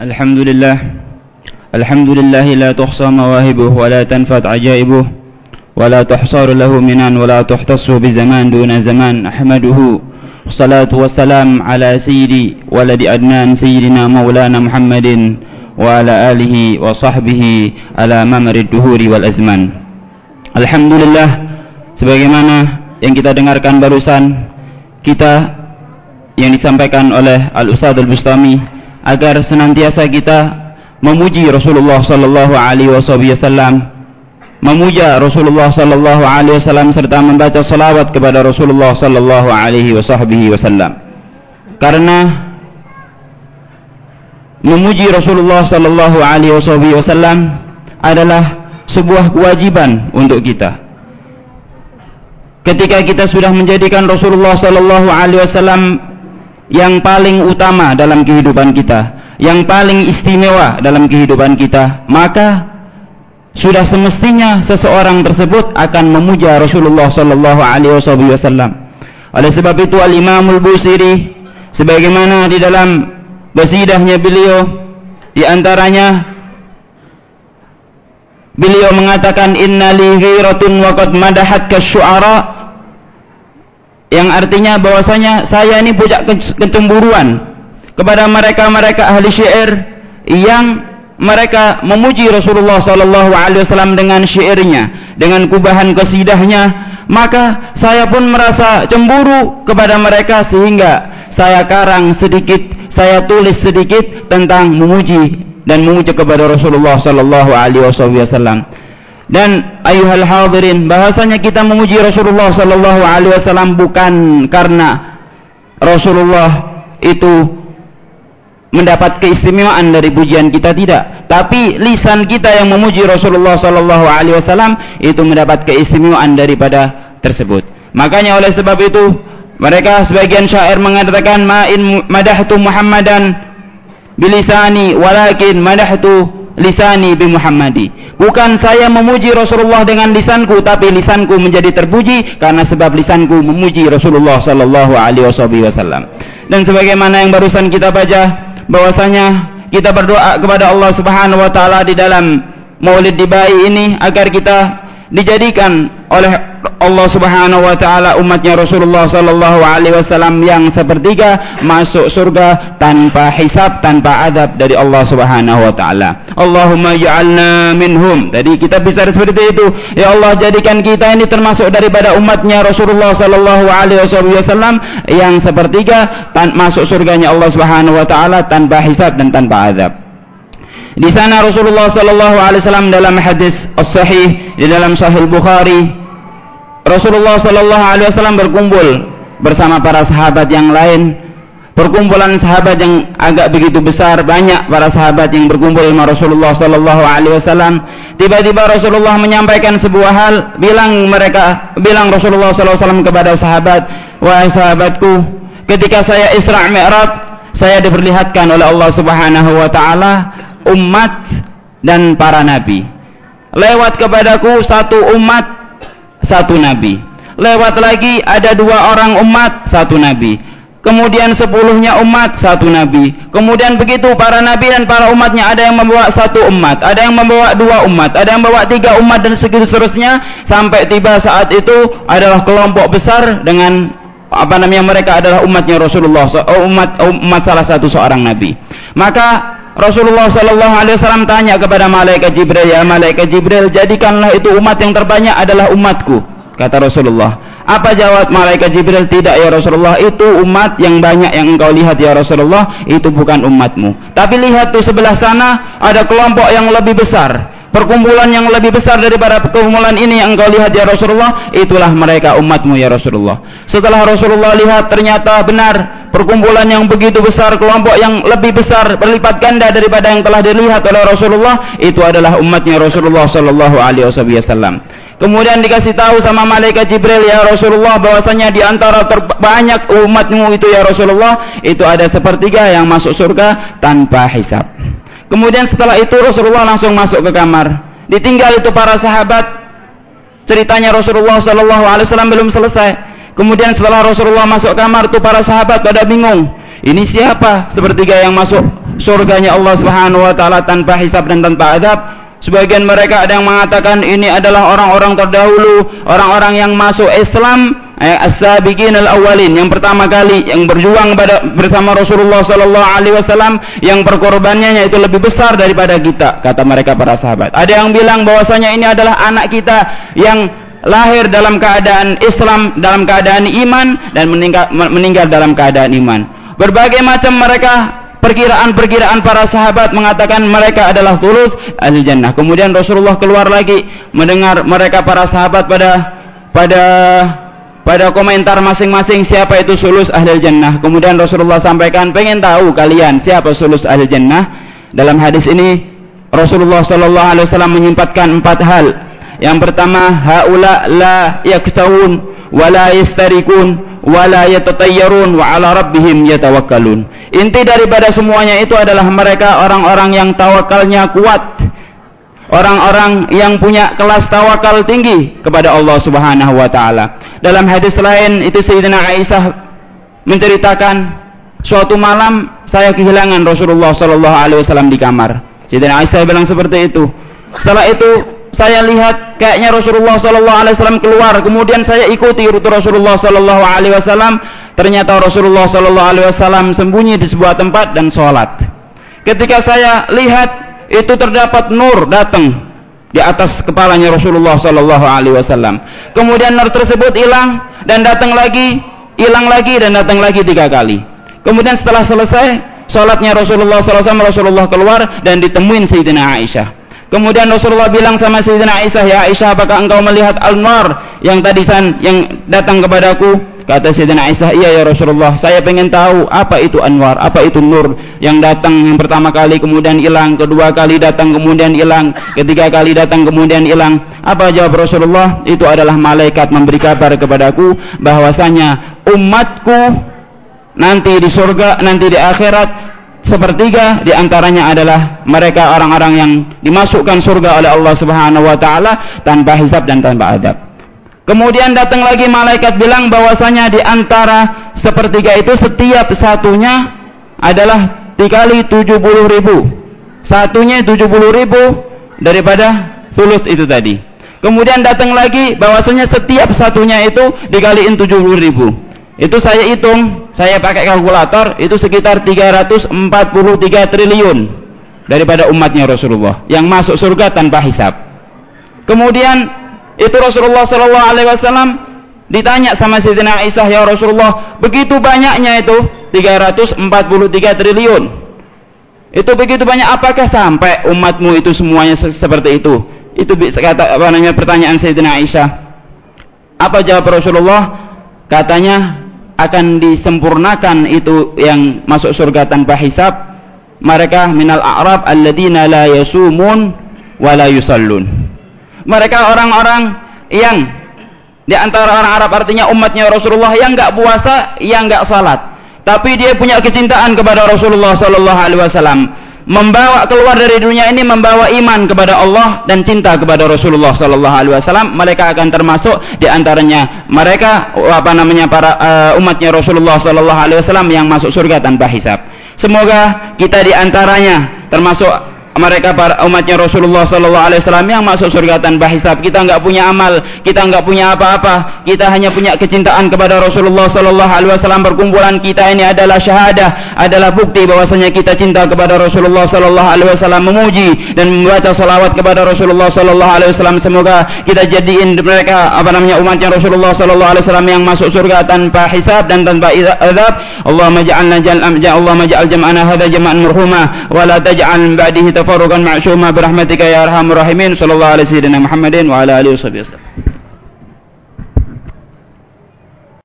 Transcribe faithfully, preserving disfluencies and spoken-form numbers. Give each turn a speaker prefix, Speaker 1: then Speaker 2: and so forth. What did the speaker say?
Speaker 1: Alhamdulillah. Alhamdulillah la tuhsa mawahibuh wa la tanfad ajaibuh wa la tuhsar lahu minan wa la tuhtassu bi zaman duna zaman. Ahmaduhu wassalatu wassalam ala sayyidi waladi adnan sayyidina maulana Muhammadin wa ala alihi wa sahbihi ala mamrid duhuri wal azman. Alhamdulillah, sebagaimana yang kita dengarkan barusan, kita yang disampaikan oleh Al-Ustadz Al-Bustami, agar senantiasa kita memuji Rasulullah sallallahu alaihi wasallam, memuja Rasulullah sallallahu alaihi wasallam serta membaca salawat kepada Rasulullah sallallahu alaihi wasallam. Karena memuji Rasulullah sallallahu alaihi wasallam adalah sebuah kewajiban untuk kita. Ketika kita sudah menjadikan Rasulullah sallallahu alaihi wasallam yang paling utama dalam kehidupan kita, yang paling istimewa dalam kehidupan kita, maka sudah semestinya seseorang tersebut akan memuja Rasulullah sallallahu alaihi wasallam. Oleh sebab itu Al-Imam Al-Busiri, sebagaimana di dalam qasidahnya beliau, di antaranya beliau mengatakan inna li ghiratun wa qad madahat kasyu'ara, yang artinya bahwasanya saya ini punya kecemburuan kepada mereka-mereka ahli syair yang mereka memuji Rasulullah sallallahu alaihi wasallam dengan syairnya, dengan kubahan qasidahnya, maka saya pun merasa cemburu kepada mereka sehingga saya karang sedikit, saya tulis sedikit tentang memuji dan memuji kepada Rasulullah sallallahu alaihi wasallam. Dan ayuhal hadirin, bahasanya kita memuji Rasulullah sallallahu alaihi wasallam bukan karena Rasulullah itu mendapat keistimewaan dari pujian kita, tidak, tapi lisan kita yang memuji Rasulullah sallallahu alaihi wasallam itu mendapat keistimewaan daripada tersebut. Makanya oleh sebab itu mereka sebagian syair mengatakan ma'in madahtu Muhammadan bilisani walakin madahtu lisani bi Muhammadi. Bukan saya memuji Rasulullah dengan lisanku, tapi lisanku menjadi terpuji karena sebab lisanku memuji Rasulullah sallallahu alaihi wasallam. Dan sebagaimana yang barusan kita baca, bahwasanya kita berdoa kepada Allah Subhanahu wa taala di dalam Maulid Dibai ini agar kita dijadikan oleh Allah Subhanahu wa taala umatnya Rasulullah sallallahu alaihi wasallam yang sepertiga masuk surga tanpa hisab, tanpa adab dari Allah Subhanahu wa taala. Allahumma ja'alna minhum. Jadi kita bisa seperti itu. Ya Allah, jadikan kita ini termasuk daripada umatnya Rasulullah sallallahu alaihi wasallam yang sepertiga masuk surganya Allah Subhanahu wa taala tanpa hisab dan tanpa adab. Di sana Rasulullah sallallahu alaihi wasallam dalam hadis as-sahih di dalam Sahih Bukhari, Rasulullah sallallahu alaihi wasallam berkumpul bersama para sahabat yang lain. Perkumpulan sahabat yang agak begitu besar, banyak para sahabat yang berkumpul sama Rasulullah sallallahu alaihi wasallam. Tiba-tiba Rasulullah menyampaikan sebuah hal, bilang mereka, bilang Rasulullah sallallahu alaihi wasallam kepada sahabat, "Wahai sahabatku, ketika saya Isra Mi'raj, saya diperlihatkan oleh Allah Subhanahu wa taala umat dan para nabi. Lewat kepadaku satu umat, satu nabi. Lewat lagi ada dua orang umat, satu nabi. Kemudian sepuluhnya umat, satu nabi. Kemudian begitu para nabi dan para umatnya, ada yang membawa satu umat, ada yang membawa dua umat, ada yang membawa tiga umat, dan segitu seterusnya, sampai tiba saat itu adalah kelompok besar dengan apa namanya, mereka adalah umatnya Rasulullah, umat umat salah satu seorang nabi. Maka Rasulullah sallallahu alaihi wasallam tanya kepada malaikat Jibril, "Ya malaikat Jibril, jadikanlah itu umat yang terbanyak adalah umatku." Kata Rasulullah. Apa jawab malaikat Jibril? "Tidak ya Rasulullah, itu umat yang banyak yang engkau lihat ya Rasulullah, itu bukan umatmu. Tapi lihat tuh sebelah sana ada kelompok yang lebih besar, perkumpulan yang lebih besar daripada perkumpulan ini yang engkau lihat ya Rasulullah, itulah mereka umatmu ya Rasulullah." Setelah Rasulullah lihat, ternyata benar perkumpulan yang begitu besar, kelompok yang lebih besar berlipat ganda daripada yang telah dilihat oleh Rasulullah, itu adalah umatnya Rasulullah sallallahu alaihi wasallam. Kemudian dikasih tahu sama malaikat Jibril, "Ya Rasulullah, bahwasanya di antara terbanyak umatmu itu ya Rasulullah, itu ada sepertiga yang masuk surga tanpa hisab." Kemudian setelah itu Rasulullah langsung masuk ke kamar. Ditinggal itu para sahabat. Ceritanya Rasulullah sallallahu alaihi wasallam belum selesai. Kemudian setelah Rasulullah masuk kamar, itu para sahabat pada bingung. Ini siapa sepertiga yang masuk surganya Allah Subhanahu wa taala tanpa hisab dan tanpa azab. Sebagian mereka ada yang mengatakan ini adalah orang-orang terdahulu, orang-orang yang masuk Islam, eh, as-sabiqin al-awwalin, yang pertama kali yang berjuang pada, bersama Rasulullah sallallahu alaihi wasallam, yang perkorbanannya itu lebih besar daripada kita, kata mereka para sahabat. Ada yang bilang bahwasanya ini adalah anak kita yang lahir dalam keadaan Islam, dalam keadaan iman, dan meninggal, meninggal dalam keadaan iman. Berbagai macam mereka perkiraan-perkiraan para sahabat mengatakan mereka adalah tulus ahli jannah. Kemudian Rasulullah keluar lagi mendengar mereka para sahabat pada pada pada komentar masing-masing siapa itu sulus ahli jannah. Kemudian Rasulullah sampaikan, pengen tahu kalian siapa sulus ahli jannah? Dalam hadis ini Rasulullah sallallahu alaihi wasallam menyimpatkan empat hal. Yang pertama, haula la yaktawun wa la yastarikun wa la yatatayyarun wa ala rabbihim yatawakkalun. Inti daripada semuanya itu adalah mereka orang-orang yang tawakalnya kuat, orang-orang yang punya kelas tawakal tinggi kepada Allah Subhanahu wa taala. Dalam hadis lain itu Sayyidina Aisyah menceritakan, suatu malam saya kehilangan Rasulullah sallallahu alaihi wasallam di kamar. Sayyidina Aisyah bilang seperti itu. Setelah itu saya lihat kayaknya Rasulullah sallallahu alaihi wasallam keluar, kemudian saya ikuti rute Rasulullah sallallahu alaihi wasallam. Ternyata Rasulullah sallallahu alaihi wasallam sembunyi di sebuah tempat dan sholat. Ketika saya lihat, itu terdapat nur datang di atas kepalanya Rasulullah sallallahu alaihi wasallam. Kemudian nur tersebut hilang dan datang lagi, hilang lagi dan datang lagi tiga kali. Kemudian setelah selesai sholatnya Rasulullah sallallahu alaihi wasallam, Rasulullah keluar dan ditemuin Sayyidina Aisyah. Kemudian Rasulullah bilang sama Sayyidina Aisyah, ya Aisyah, apakah engkau melihat al-nur yang tadi san yang datang kepadaku? Kata Sayyidina Aisyah, iya ya Rasulullah, saya pengen tahu apa itu anwar, apa itu nur yang datang yang pertama kali kemudian hilang, kedua kali datang kemudian hilang, ketiga kali datang kemudian hilang. Apa jawab Rasulullah? Itu adalah malaikat memberi kabar kepadaku bahwasanya umatku nanti di surga, nanti di akhirat, sepertiga diantaranya adalah mereka orang-orang yang dimasukkan surga oleh Allah Subhanahu wa taala tanpa hisab dan tanpa adab. Kemudian datang lagi malaikat bilang bahwasanya di antara sepertiga itu setiap satunya adalah dikali tujuh puluh ribu. Satunya tujuh puluh ribu daripada sulut itu tadi. Kemudian datang lagi bahwasanya setiap satunya itu dikaliin tujuh puluh ribu. Itu saya hitung, saya pakai kalkulator, itu sekitar tiga ratus empat puluh tiga triliun daripada umatnya Rasulullah yang masuk surga tanpa hisab. Kemudian itu Rasulullah sallallahu alaihi wasallam ditanya sama Sayyidina Aisyah, ya Rasulullah, begitu banyaknya itu tiga ratus empat puluh tiga triliun. Itu begitu banyak, apakah sampai umatmu itu semuanya seperti itu? Itu kata apa namanya pertanyaan Sayyidina Aisyah. Apa jawab Rasulullah? Katanya akan disempurnakan itu yang masuk surga tanpa hisab. Mereka minal a'rab alladzina la yasumun wa la yusallun. Mereka orang-orang yang di antara orang Arab, artinya umatnya Rasulullah, yang enggak puasa, yang enggak salat, tapi dia punya kecintaan kepada Rasulullah sallallahu alaihi wasallam, membawa keluar dari dunia ini membawa iman kepada Allah dan cinta kepada Rasulullah sallallahu alaihi wasallam. Mereka akan termasuk di antaranya mereka apa namanya para uh, umatnya Rasulullah sallallahu alaihi wasallam yang masuk surga tanpa hisab. Semoga kita di antaranya termasuk mereka para umatnya Rasulullah sallallahu alaihi wasallam yang masuk surga tanpa hisab. Kita enggak punya amal, kita enggak punya apa-apa, kita hanya punya kecintaan kepada Rasulullah sallallahu alaihi wasallam. Perkumpulan kita ini adalah syahadah, adalah bukti bahwasanya kita cinta kepada Rasulullah sallallahu alaihi wasallam, memuji dan membaca salawat kepada Rasulullah sallallahu alaihi wasallam. Semoga kita jadiin mereka apa namanya umatnya Rasulullah sallallahu alaihi wasallam yang masuk surga tanpa hisab dan tanpa azab. Allahumma ja'alna ja'al Allahumma ja'al jam'ana hadza jam'an marhuma wa la taj'al ba'dihi tafarruqan ma'suma bi rahmatika ya arhamar rahimin. Sallallahu alaihi wasallam Muhammadin wa ala alihi wasallam.